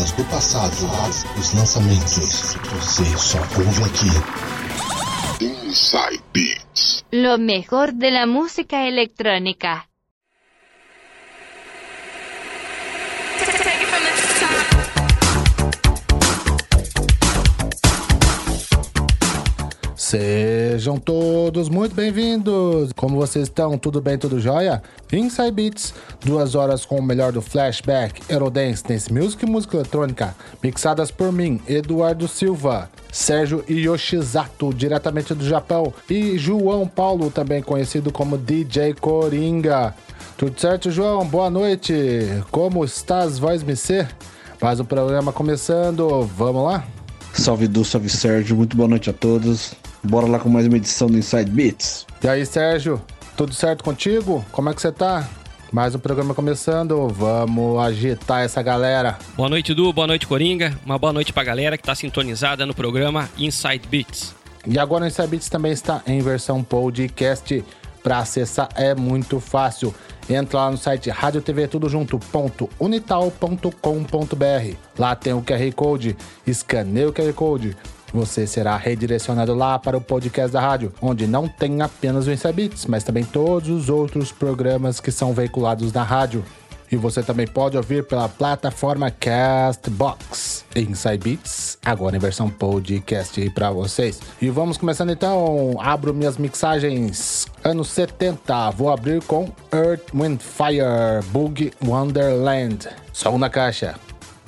músicas do passado, os lançamentos. Você só ouve aqui. Inside Beats. Lo mejor de la música electrónica. Sejam todos muito bem-vindos! Como vocês estão? Tudo bem, tudo jóia? Inside Beats, 2 horas com o melhor do Flashback, Eurodance, Dance Music e música eletrônica, mixadas por mim, Eduardo Silva, Sérgio Yoshizato, diretamente do Japão, e João Paulo, também conhecido como DJ Coringa. Tudo certo, João? Boa noite! Como estás, voz me ser? Mais um programa começando, vamos lá? Salve Edu, salve Sérgio, muito boa noite a todos. Bora lá com mais uma edição do Inside Beats. E aí, Sérgio, tudo certo contigo? Como é que você tá? Mais um programa começando, vamos agitar essa galera. Boa noite, Edu, boa noite, Coringa. Uma boa noite pra galera que tá sintonizada no programa Inside Beats. E agora o Inside Beats também está em versão podcast. Pra acessar é muito fácil. Entra lá no site radiotvtudojunto.unital.com.br. Lá tem o QR Code, escaneia o QR Code. Você será redirecionado lá para o podcast da rádio, onde não tem apenas o Inside Beats, mas também todos os outros programas que são veiculados na rádio. E você também pode ouvir pela plataforma Castbox. Inside Beats, agora em versão podcast aí pra vocês. E vamos começando então, abro minhas mixagens anos 70. Vou abrir com Earth, Wind, Fire, Boogie Wonderland. Som na caixa.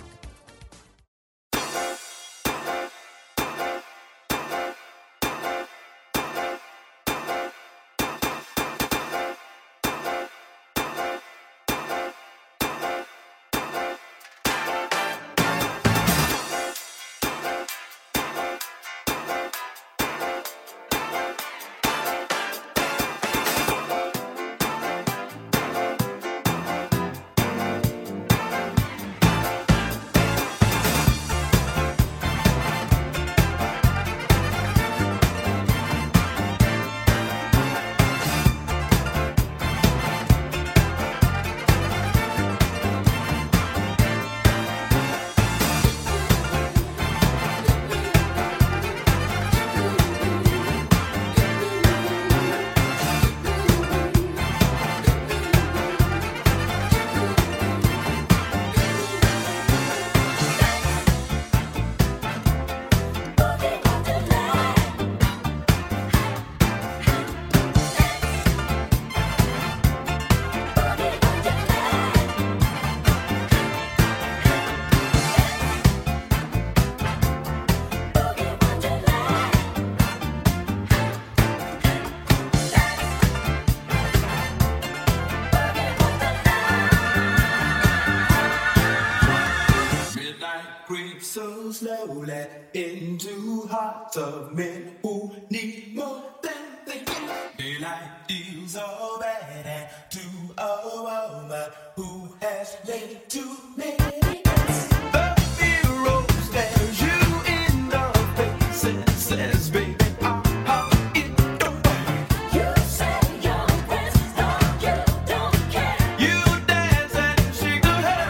So slowly into hearts of men who need more than they give. Daylight deals all bad and to a woman who has laid too many. The hero stares you in the face and says, baby, how it don't. You say your best, no, you don't care. You dance and shake the hair.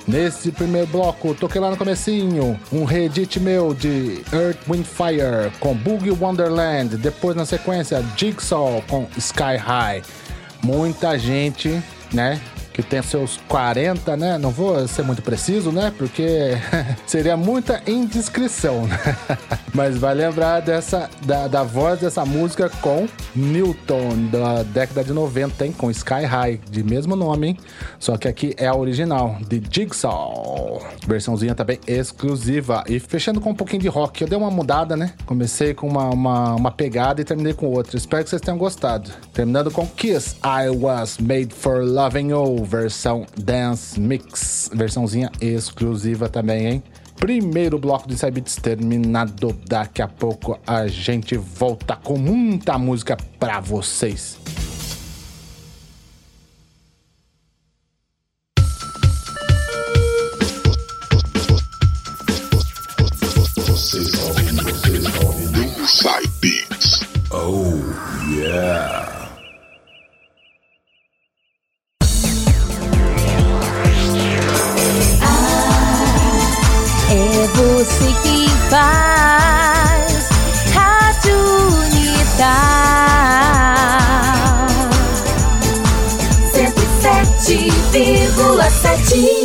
Nesse primeiro bloco, toquei lá no comecinho um reedit meu de Earth, Wind, Fire com Boogie Wonderland. Depois, na sequência, Jigsaw com Sky High. Muita gente, né, que tem seus 40, né? Não vou ser muito preciso, né? Porque seria muita indiscrição, né? Mas vai lembrar da voz dessa música com Newton, da década de 90, hein? Com Sky High, de mesmo nome, hein? Só que aqui é a original, de Jigsaw. Versãozinha também exclusiva. E fechando com um pouquinho de rock. Eu dei uma mudada, né? Comecei com uma pegada e terminei com outra. Espero que vocês tenham gostado. Terminando com Kiss, I Was Made For Loving You. Versão Dance Mix, versãozinha exclusiva também, hein? Primeiro bloco de Inside Beats terminado. Daqui a pouco a gente volta com muita música pra vocês. Vocês ouvindo Inside Beats. Oh, yeah. É você quem faz Rádio Unidade 107,7